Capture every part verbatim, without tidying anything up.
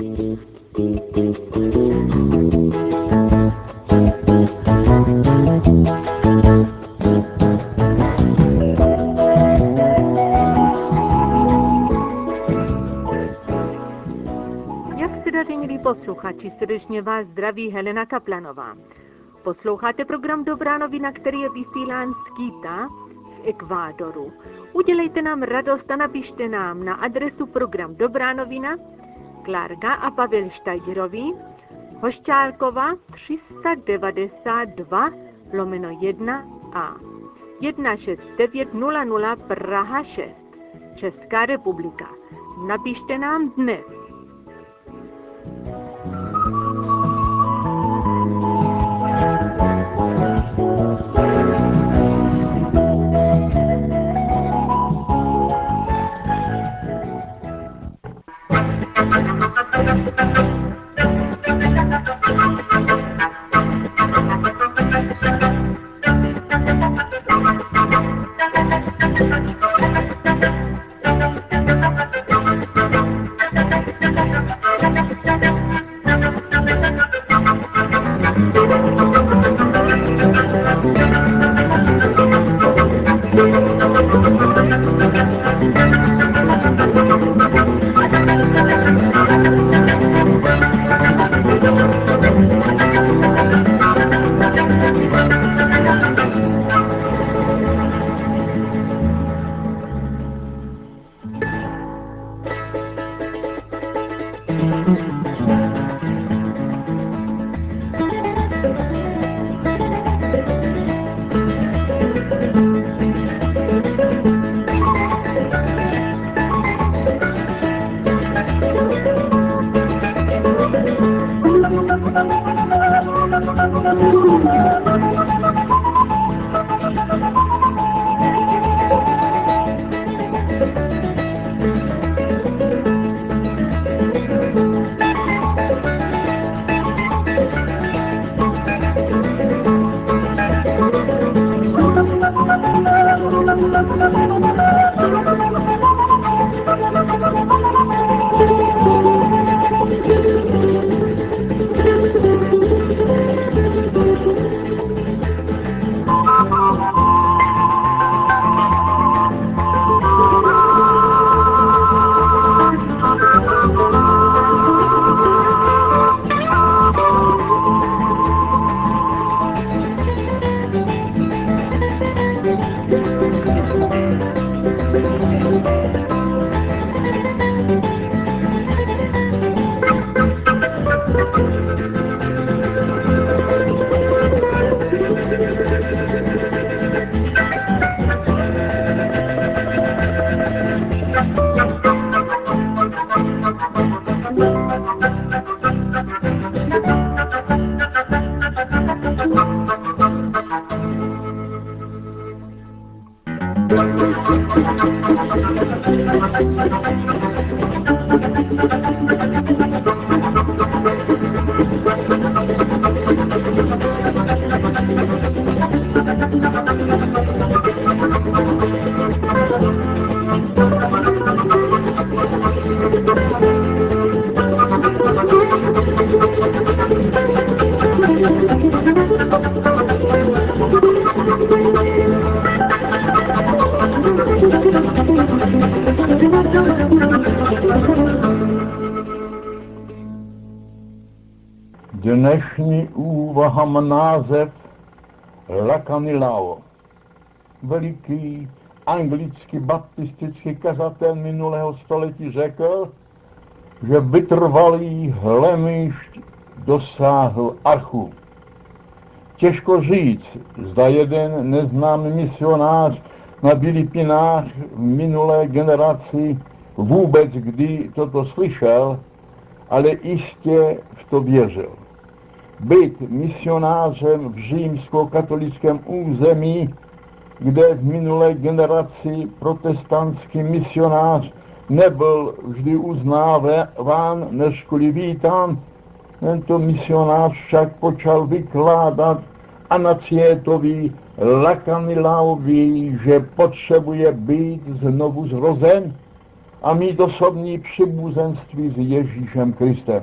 Jak se daří, milí posluchači, srdečně vás zdraví Helena Kaplanová. Posloucháte program Dobrá novina, který je vysílán z Quita v Ekvádoru. Udělejte nám radost a napište nám na adresu program Dobrá novina, Klárka a Pavel Štajgerovi, Hošťálkova tři sta devadesát dva lomeno jedna a jedna šest devět nula nula Praha šest, Česká republika. Napište nám dnes. Dnešní úvaha má název Lacanilao. Veliký anglický baptistický kazatel minulého století řekl, že vytrvalý hlemýšť dosáhl archu. Těžko říct, zda jeden neznámý misionář na Filipinách v minulé generaci vůbec kdy toto slyšel, ale jistě v to věřil. Být misionářem v římskokatolickém území, kde v minulé generaci protestantský misionář nebyl vždy uznáván, nežkoliv vítán, tento misionář však počal vykládat Anacítovi Lacanilaovi, že potřebuje být znovu zrozen a mít osobní příbuzenství s Ježíšem Kristem.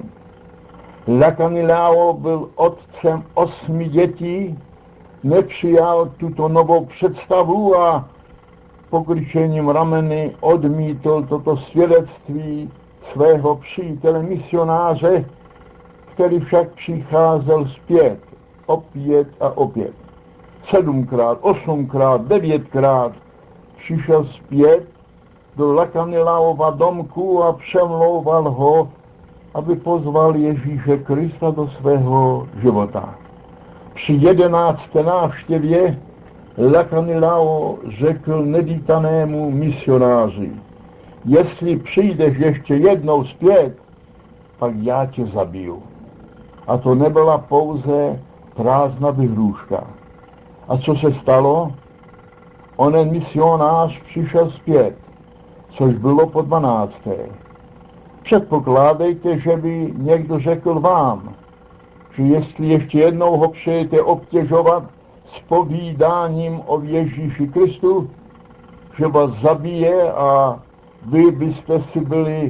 Lacanilao byl otcem osmi dětí, nepřijal tuto novou představu a pokryčením rameny odmítl toto svědectví svého přítele misionáře, který však přicházel zpět opět a opět. Sedmkrát, osmkrát, devětkrát přišel zpět do Lacanilaova domku a přemlouval ho, aby pozval Ježíše Krista do svého života. Při jedenácté návštěvě Lacanilao řekl nedýtanému misionáři: jestli přijdeš ještě jednou zpět, pak já tě zabiju. A to nebyla pouze prázdná vyhrůžka. A co se stalo? Onen misionář přišel zpět, což bylo po dvanácté. Předpokládejte, že by někdo řekl vám, že jestli ještě jednou ho přejete obtěžovat s povídáním o Ježíši Kristu, že vás zabije a vy byste si byli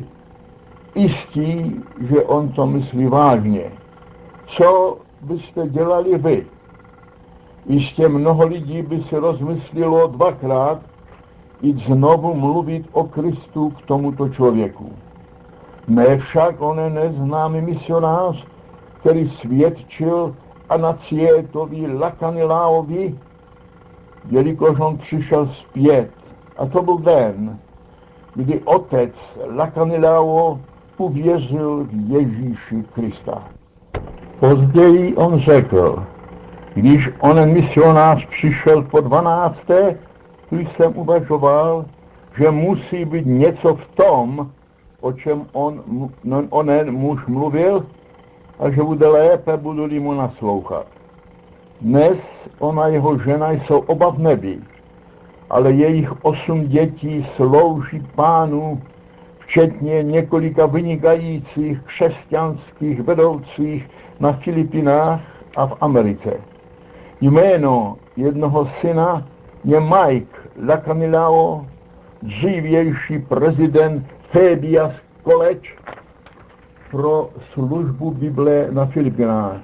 jistí, že on to myslí vážně. Co byste dělali vy? Jistě mnoho lidí by si rozmyslilo dvakrát jít znovu mluvit o Kristu k tomuto člověku. Ne však onen neznámý misionář, který svědčil Anacietovi Lacanilaovi, jelikož on přišel zpět. A to byl den, kdy otec Lacanilao uvěřil v Ježíši Krista. Později on řekl: když onen misionář přišel po dvanácté, tu jsem uvažoval, že musí být něco v tom, o čem on, onen muž mluvil, a že bude lépe, budu-li mu naslouchat. Dnes ona a jeho žena jsou oba v nebi, ale jejich osm dětí slouží Pánu, včetně několika vynikajících křesťanských vedoucích na Filipinách a v Americe. Jméno jednoho syna je Mike Lacanilao, dřívější prezident Fabius College pro službu Bible na Filipinách.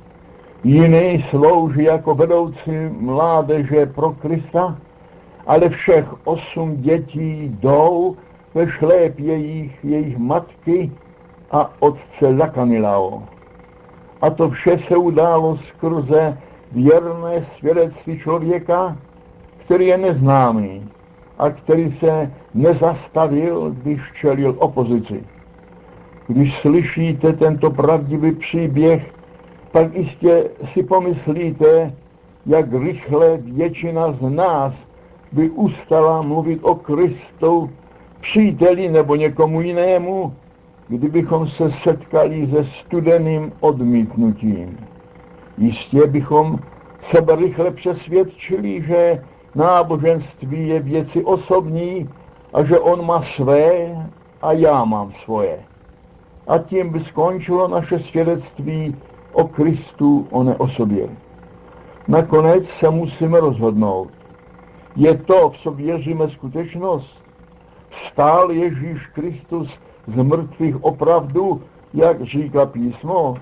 Jiný slouží jako vedoucí mládeže pro Krista, ale všech osm dětí jdou ve šlépějích jejich matky a otce Lacanilao. A to vše se událo skrze věrné svědectví člověka, který je neznámý a který se nezastavil, když čelil opozici. Když slyšíte tento pravdivý příběh, pak jistě si pomyslíte, jak rychle většina z nás by ustala mluvit o Kristu příteli nebo někomu jinému, kdybychom se setkali se studeným odmítnutím. Jistě bychom sebe rychle přesvědčili, že náboženství je věci osobní a že on má své a já mám svoje. A tím by skončilo naše svědectví o Kristu, o ne o sobě. Nakonec se musíme rozhodnout. Je to, v co věříme, skutečnost? Vstál Ježíš Kristus z mrtvých opravdu, jak říká písmo?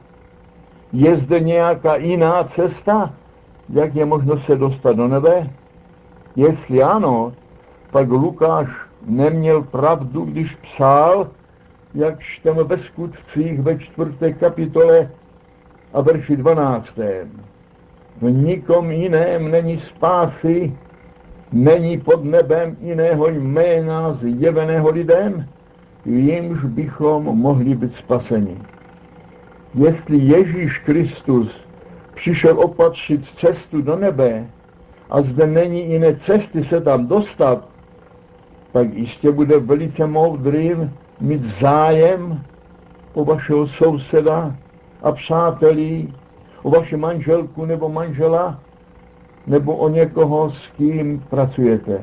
Je zde nějaká jiná cesta, jak je možno se dostat do nebe? Jestli ano, pak Lukáš neměl pravdu, když psal, jak čteme ve Skutcích ve čtvrté kapitole a verši dvanáctém. V nikom jiném není spásy, není pod nebem jiného jména zjeveného lidem, jimž bychom mohli být spaseni. Jestli Ježíš Kristus přišel opatřit cestu do nebe a zde není jiné cesty se tam dostat, tak jistě bude velice moudrým mít zájem o vašeho souseda a přátelí, o vaši manželku nebo manžela, nebo o někoho, s kým pracujete.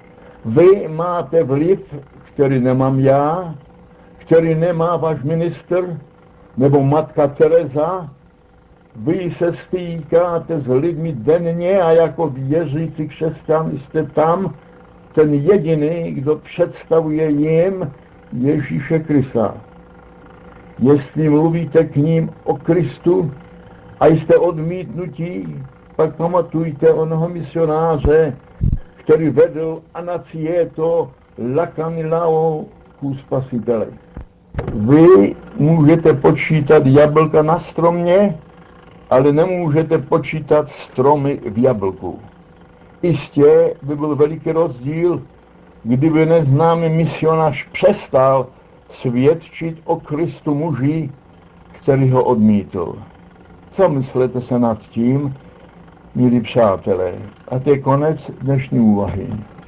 Vy máte vliv, který nemám já, který nemá váš ministr, nebo matka Teresa. Vy se stýkáte s lidmi denně a jako věřící křesťan jste tam ten jediný, kdo představuje jim Ježíše Krista. Jestli mluvíte k ním o Kristu a jste odmítnutí, pak pamatujte onoho misionáře, který vedl Anacieto Lacanilao ku spasiteli. Vy můžete počítat jablka na stromě, ale nemůžete počítat stromy v jablku. Jistě by byl veliký rozdíl, kdyby neznámý misionář přestal svědčit o Kristu muži, který ho odmítl. Co myslíte se nad tím, milí přátelé? A to je konec dnešní úvahy.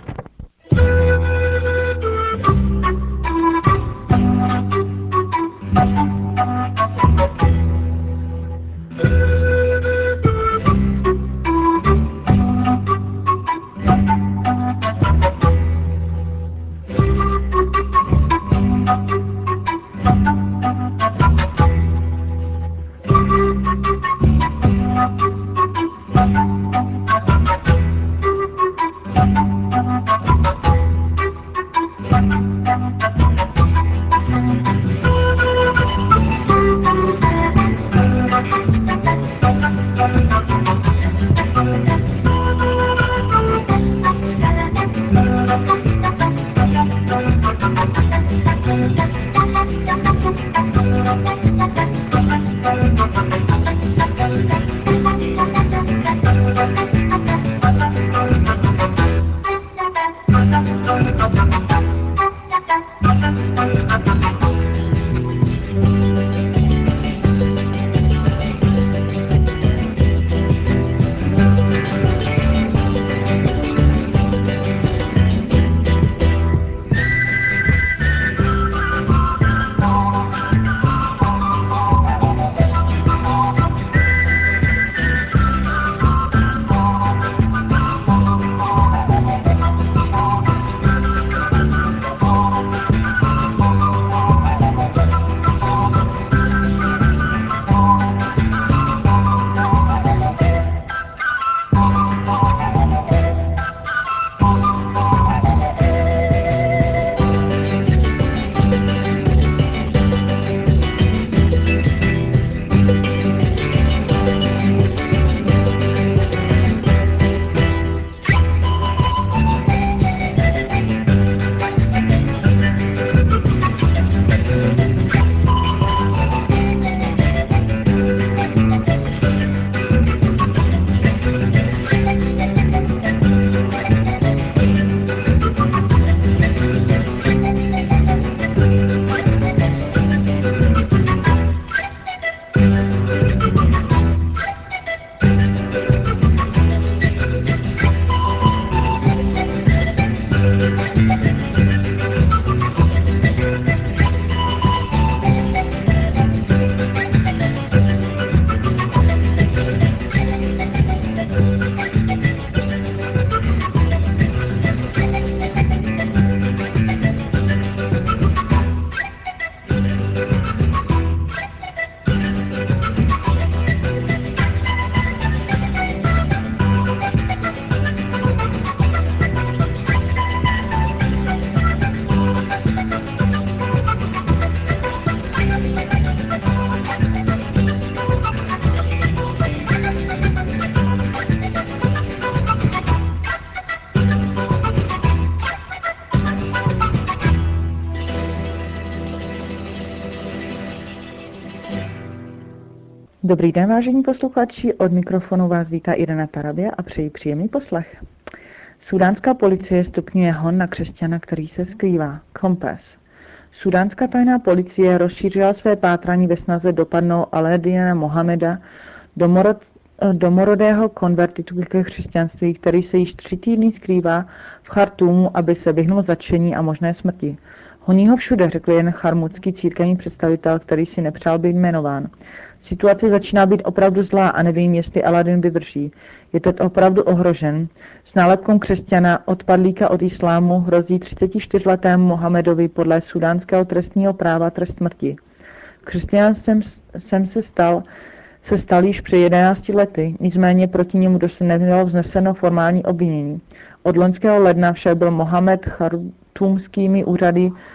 Dobrý den, vážení posluchači, od mikrofonu vás vítá Irena Tarabia a přeji příjemný poslech. Súdánská policie stupňuje hon na křesťana, který se skrývá. Kompas. Súdánská tajná policie rozšířila své pátrání ve snaze dopadnout Aladina Mohameda, domorod, domorodého konvertitu ke křesťanství, který se již tři týdny skrývá v Chartúmu, aby se vyhnul zatčení a možné smrti. Honí ho všude, řekl jen charmutský církevní představitel, který si nepřál být jmenován. Situace začíná být opravdu zlá a nevím, jestli Aladin vydrží. Je teď opravdu ohrožen. S nálepkou křesťana, odpadlíka od islámu, hrozí třicetičtyřletému Mohamedovi podle sudánského trestního práva trest smrti. Křesťan jsem, jsem se stal se stal již před jedenácti lety, nicméně proti němu dosud nebylo vzneseno formální obvinění. Od loňského ledna však byl Mohamed chartúmskými úřady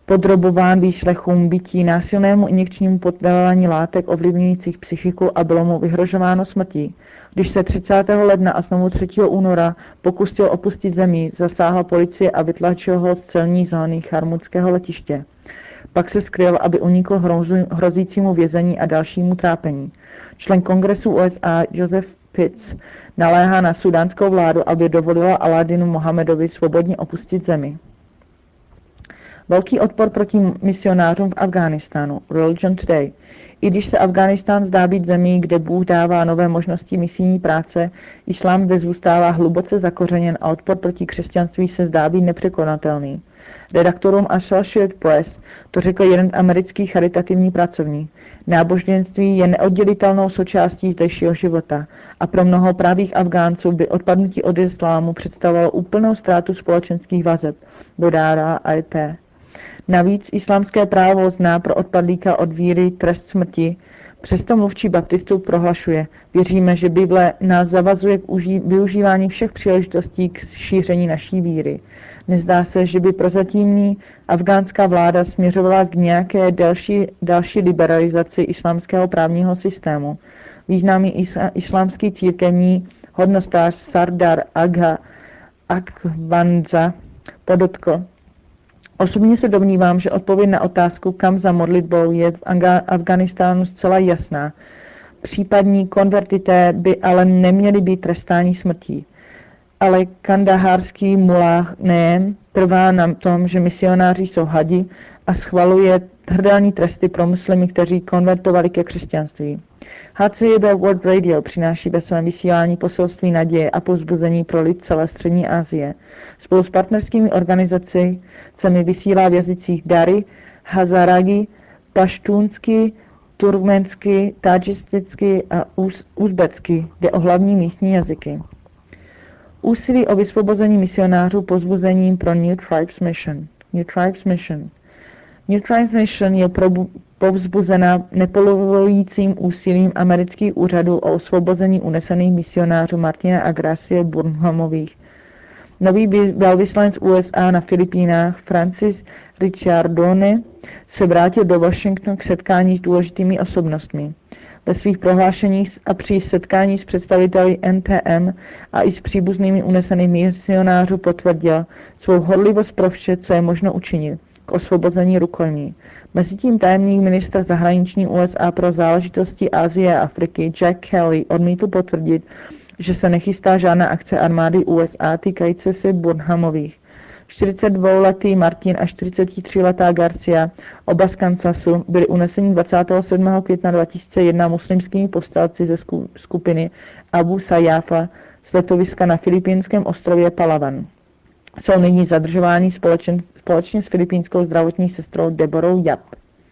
podrobován výslechům, bytí, násilnému injekčnímu podávání látek ovlivňujících psychiku a bylo mu vyhrožováno smrtí. Když se třicátého ledna a znovu třetího února pokusil opustit zemi, zasáhla policie a vytlačil ho z celní zóny charmutského letiště. Pak se skryl, aby unikl hrozícímu vězení a dalšímu trápení. Člen kongresu U S A Joseph Pitts naléhá na sudánskou vládu, aby dovolila Aladinu Mohamedovi svobodně opustit zemi. Velký odpor proti misionářům v Afghánistánu. Religion Today. I když se Afghánistán zdá být zemí, kde Bůh dává nové možnosti misijní práce, islám zde zůstává hluboce zakořeněn a odpor proti křesťanství se zdá být nepřekonatelný. Redaktorům Associated Press to řekl jeden americký charitativní pracovník. Náboženství je neoddělitelnou součástí zdejšího života a pro mnoho pravých Afgánců by odpadnutí od islámu představovalo úplnou ztrátu společenských vazeb, dodává A P. Navíc islámské právo zná pro odpadlíka od víry trest smrti. Přesto mluvčí baptistů prohlašuje: věříme, že Bible nás zavazuje k uží- využívání všech příležitostí k šíření naší víry. Nezdá se, že by prozatímní afgánská vláda směřovala k nějaké další, další liberalizaci islámského právního systému. Významný islámský církevní hodnostář Sardar Agha Akvanza podotkl: osobně se domnívám, že odpověď na otázku, kam za modlitbou, je v Afghánistánu zcela jasná. Případní konvertité by ale neměli být trestáni smrtí. Ale kandahárský mullah nejen trvá na tom, že misionáři jsou hadi a schvaluje hrdelní tresty pro muslimy, kteří konvertovali ke křesťanství. H C B World Radio přináší ve svém vysílání poselství naděje a povzbuzení pro lid celé střední Asie. Spolu s partnerskými organizacemi vysílá v jazycích Dari, Hazaragi, paštúnsky, turkmensky, tadžisticky a uz- uzbecky, jde o hlavní místní jazyky. Úsilí o vysvobození misionářů povzbuzením pro New Tribes Mission. New Tribes Mission. New Tribes Mission je probu- povzbuzena nepovolujícím úsilím amerických úřadů o osvobození unesených misionářů Martina a Gracie Burnhamových. Nový velvyslanec U S A na Filipínách Francis Richardone se vrátil do Washingtonu k setkání s důležitými osobnostmi. Ve svých prohlášeních a při setkání s představiteli N T M a i s příbuznými unesenými misionářů potvrdil svou horlivost pro vše, co je možno učinit k osvobození rukojmí. Mezitím tajemník ministra zahraniční U S A pro záležitosti Asie a Afriky Jack Kelly odmítl potvrdit, že se nechystá žádná akce armády U S A týkající se Burnhamových. čtyřicetidvouletý Martin a čtyřicetitříletá Garcia, oba z Kansasu, byli uneseni dvacátého sedmého května dva tisíce jedna muslimskými povstalci ze skupiny Abu Sayyafa z letoviska na filipínském ostrově Palawan. Jsou nyní zadržováni společen, společně s filipínskou zdravotní sestrou Deborou Yap.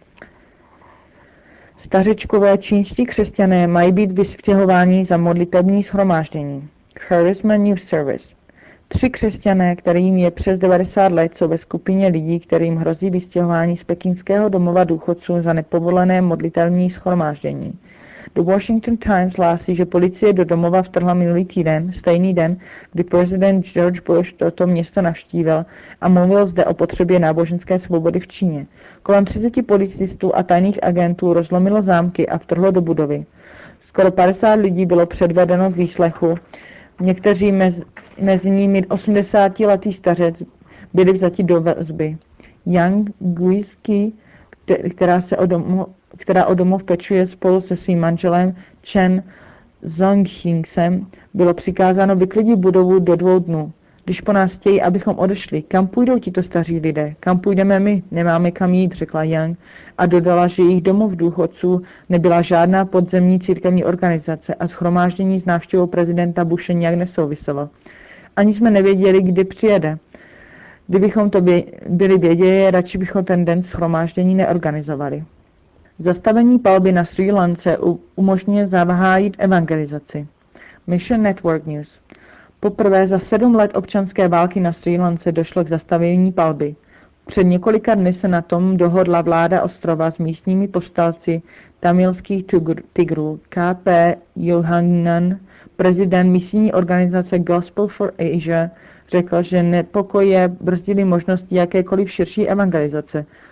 Stařečkové čínští křesťané mají být vystěhováni za modlitební shromáždění. Charisma News Service. Tři křesťané, kterým je přes devadesát let, jsou ve skupině lidí, kterým hrozí vystěhování z pekingského domova důchodců za nepovolené modlitební shromáždění. The Washington Times hlásí, že policie do domova vtrhla minulý týden, stejný den, kdy prezident George Bush toto město navštívil a mluvil zde o potřebě náboženské svobody v Číně. Kolem třiceti policistů a tajných agentů rozlomilo zámky a vtrhlo do budovy. Skoro padesát lidí bylo předvedeno k výslechu. Někteří mez, mezi nimi osmdesátiletý stařec byli vzati do vazby. Yang Guisky, která, se o domov, která o domov pečuje spolu se svým manželem Chen Zongxingsem, bylo přikázáno vyklidit budovu do dvou dnů. Když po nás chtějí, abychom odešli, kam půjdou tito staří lidé? Kam půjdeme my? Nemáme kam jít, řekla Yang a dodala, že jejich domov důchodců nebyla žádná podzemní církevní organizace a shromáždění s návštěvou prezidenta Bushe nějak nesouviselo. Ani jsme nevěděli, kdy přijede. Kdybychom to by, byli věděli, radši bychom ten den shromáždění neorganizovali. Zastavení palby na Srí Lance umožňuje zahájit evangelizaci. Mission Network News. Poprvé za sedm let občanské války na Srí Lance došlo k zastavení palby. Před několika dny se na tom dohodla vláda ostrova s místními povstalci tamilských tigrů. K P Yohannan, prezident misijní organizace Gospel for Asia, řekl, že nepokoje brzdily možnosti jakékoliv širší evangelizace.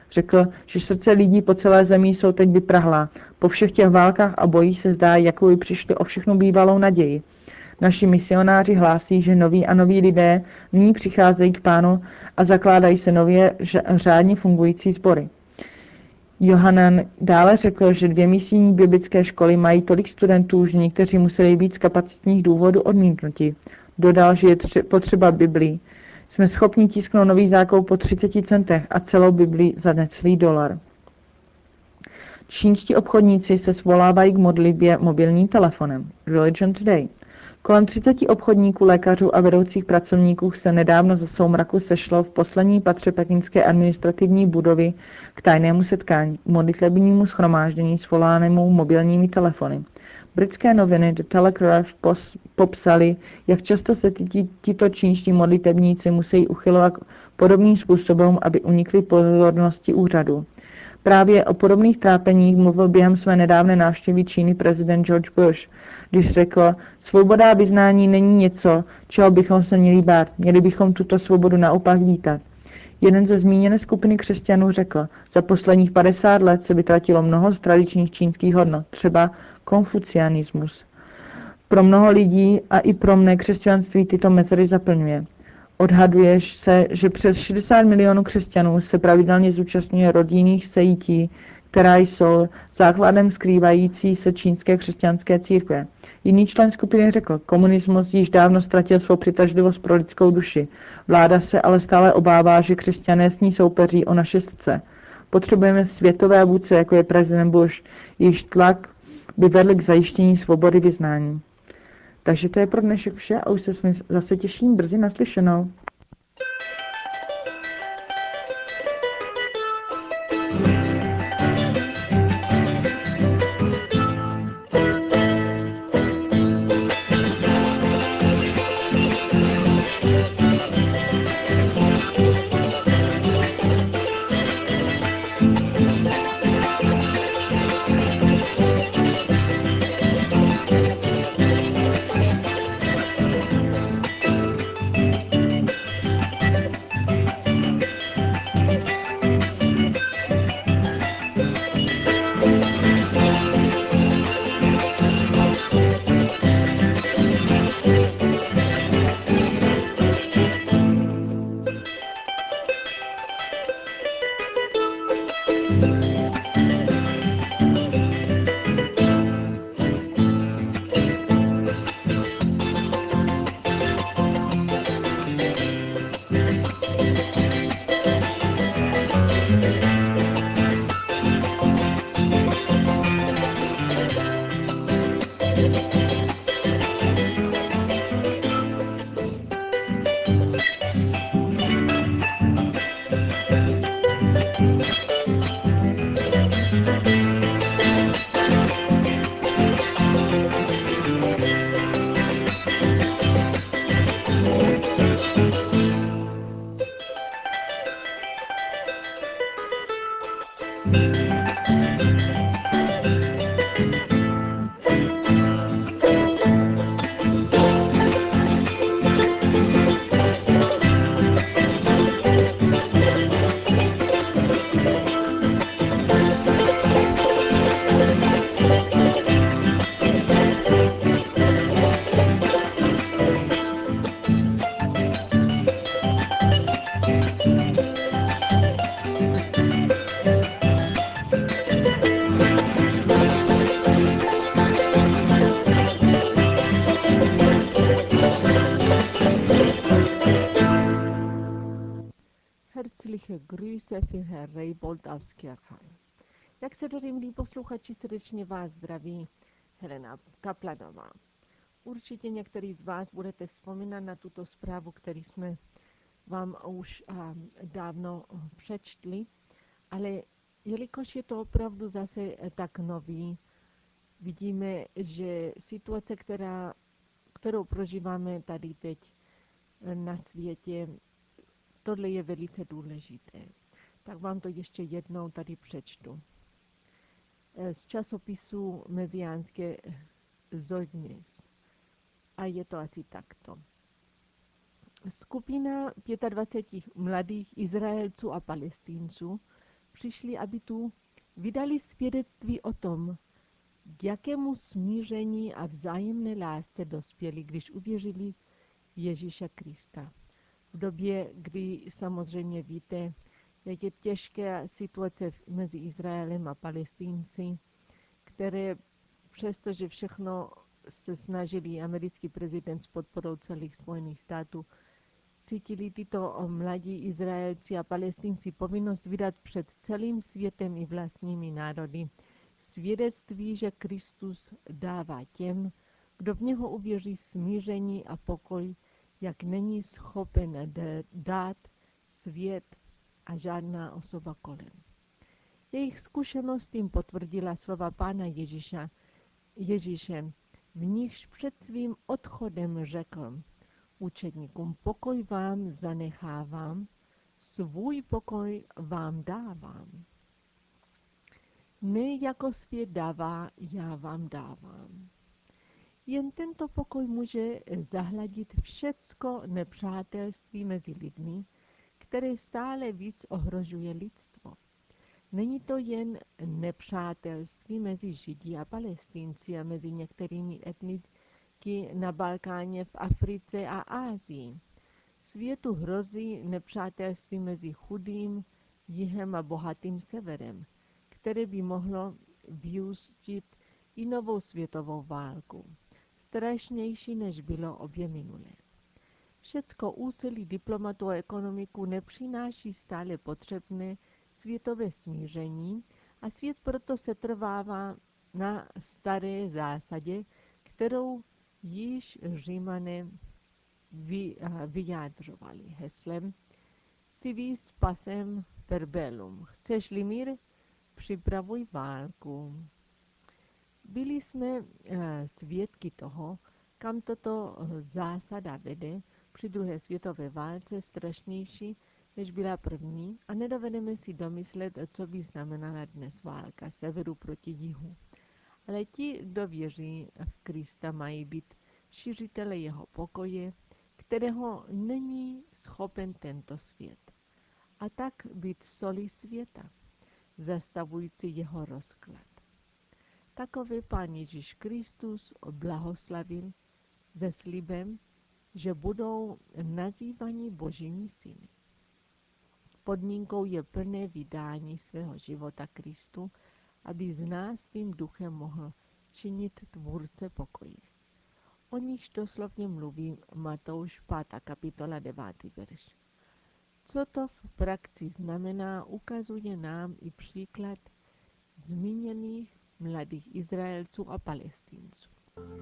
Řekl, že srdce lidí po celé zemi jsou teď vyprahlá. Po všech těch válkách a bojích se zdá, jako by přišli o všechnu bývalou naději. Naši misionáři hlásí, že noví a noví lidé nyní přicházejí k Pánu a zakládají se nově řádně fungující sbory. Johanan dále řekl, že dvě misijní biblické školy mají tolik studentů, že někteří museli být z kapacitních důvodů odmítnuti. Dodal, že je tře- potřeba Biblii. Jsme schopni tisknout nový zákon po třiceti centech a celou Biblii za necelý dolar. Čínští obchodníci se svolávají k modlitbě mobilním telefonem. Religion Today. Kolem třiceti obchodníků, lékařů a vedoucích pracovníků se nedávno za soumraku sešlo v poslední patře pekingské administrativní budovy k tajnému setkání, k modlitebnímu shromáždění svolanému mobilními telefony. Britské noviny The Telegraph pos- popsali, jak často se tito čínští modlitebníci musí uchylovat podobným způsobem, aby unikli pozornosti úřadu. Právě o podobných trápeních mluvil během své nedávné návštěvy Číny prezident George Bush, když řekl, svoboda vyznání není něco, čeho bychom se měli bát, měli bychom tuto svobodu naopak vítat. Jeden ze zmíněné skupiny křesťanů řekl, za posledních padesát let se vytratilo mnoho z tradičních čínských hodnot, třeba konfucianismus. Pro mnoho lidí a i pro mne křesťanství tyto mezery zaplňuje. Odhaduje se, že přes šedesát milionů křesťanů se pravidelně zúčastňuje rodinných sejítí, která jsou základem skrývající se čínské křesťanské církve. Jiný člen skupiny řekl, komunismus již dávno ztratil svou přitažlivost pro lidskou duši. Vláda se ale stále obává, že křesťané s ní soupeří o naše srdce. Potřebujeme světové vůdce, jako je prezident Bush, jejíž tlak by vedl k zajištění svobody vyznání. Takže to je pro dnešek vše a už se s vámi zase těším brzy naslyšenou. Herzliche Grüße für Herr Reibold aus Kirchheim. Jak se tady, milí posluchači, srdečně vás zdraví Helena Kaplanová. Určitě některý z vás budete vzpomínat na tuto zprávu, který jsme vám už um, dávno přečtli, ale jelikož je to opravdu zase tak nový, vidíme, že situace, která, kterou prožíváme tady teď na světě, tohle je velice důležité. Tak vám to ještě jednou tady přečtu. Z časopisu Mesiánské Zeugnis. A je to asi takto. Skupina dvacet pět mladých Izraelců a Palestinců přišli, aby tu vydali svědectví o tom, k jakému smíření a vzájemné lásce dospěli, když uvěřili v Ježíše Krista. V době, kdy samozřejmě víte, jak je těžká situace mezi Izraelem a Palestinci, které přestože všechno se snažili americký prezident s podporou celých Spojených států, cítili tyto mladí Izraelci a Palestinci povinnost vydat před celým světem i vlastními národy svědectví, že Kristus dává těm, kdo v něho uvěří, smíření a pokoj, jak není schopen dát svět a žádná osoba kolem. Jejich zkušenost jim potvrdila slova Pána Ježíša, Ježíše, v nichž před svým odchodem řekl učedníkům: pokoj vám zanechávám, svůj pokoj vám dávám. Ne jako svět dává, já vám dávám. Jen tento pokoj může zahladit všecko nepřátelství mezi lidmi, které stále víc ohrožuje lidstvo. Není to jen nepřátelství mezi Židy a Palestinci a mezi některými etniky na Balkáně, v Africe a Asii. Světu hrozí nepřátelství mezi chudým jihem a bohatým severem, které by mohlo vyústit i novou světovou válku, strašnější než bylo obě minulé. Všecko úsilí diplomatů a ekonomiku nepřináší stále potřebné světové smíření a svět proto se trvává na staré zásadě, kterou již Římané vy, vyjádřovali heslem Civis pacem per bellum. Chceš-li mír, připravuj válku. Byli jsme svědky toho, kam tato zásada vede při druhé světové válce, strašnější, než byla první, a nedovedeme si domyslet, co by znamenala dnes válka severu proti jihu. Ale ti, kdo věří v Krista, mají být šiřitele jeho pokoje, kterého není schopen tento svět. A tak být solí světa, zastavující jeho rozklad. Takové Pán Ježíš Kristus blahoslavil se slibem, že budou nazývaní Božími syny. Podmínkou je plné vydání svého života Kristu, aby z nás svým duchem mohl činit tvůrce pokoje. O nichž doslovně mluví Matouš pátá kapitola devátý verš. Co to v praxi znamená, ukazuje nám i příklad zmíněných mladých Izraelců a Palestinců.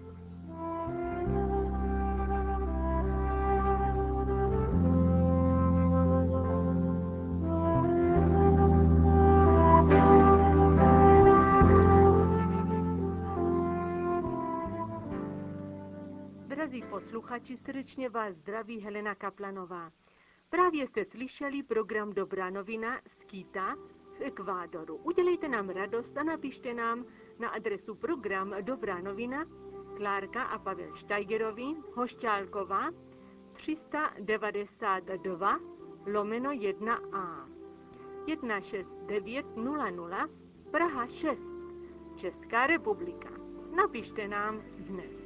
Drazí posluchači, srdečně vás zdraví Helena Kaplanová. Právě jste slyšeli program Dobrá novina z Quita v Ekvádoru. Udělejte nám radost a napište nám na adresu program Dobrá novina, Klárka a Pavel Štajgerovi, Hošťálková, tři sta devadesát dva lomeno jedna a, jedna šest devět nula nula, Praha šest, Česká republika. Napište nám dnes.